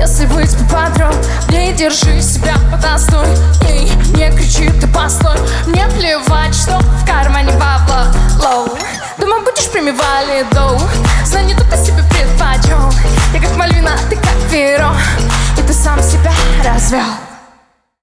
если быть поподробнее, держи себя подостой. Эй, не кричи, ты постой. Мне плевать, что в кармане бабла. Лоу, думаю, будешь при мне валидоу. Знай, не только себе предпочел. Я как Мальвина, ты как Перо, и ты сам себя развел.